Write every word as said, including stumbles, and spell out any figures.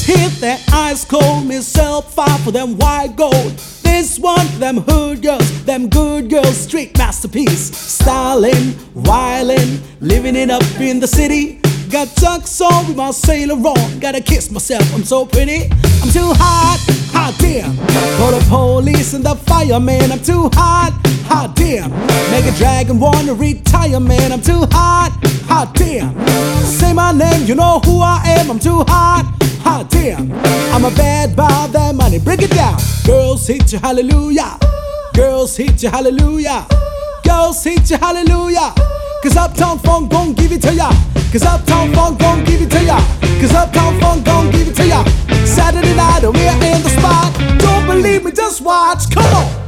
This hit that ice cold, myself five for them white gold. This one for them hood girls, them good girls, street masterpiece. Styling, wildin', living it up in the city. Got chucks on with my sailor on. Gotta kiss myself, I'm so pretty. I'm too hot, hot damn. For the police and the fireman, I'm too hot, hot damn. Make a dragon wanna retire, man. I'm too hot, hot damn. Say my name, you know who I am. I'm too hot, hot damn. I'm a bad boy, that money, break it down. Girls hit you, hallelujah. Girls hit you, hallelujah. Girls hit you, hallelujah. Cause Uptown Funk gon' give it to ya. Cause Uptown Funk gon' give it to ya. Cause Uptown Funk gon' give it to ya. Saturday night, we're in the spot. Don't believe me, just watch, come on.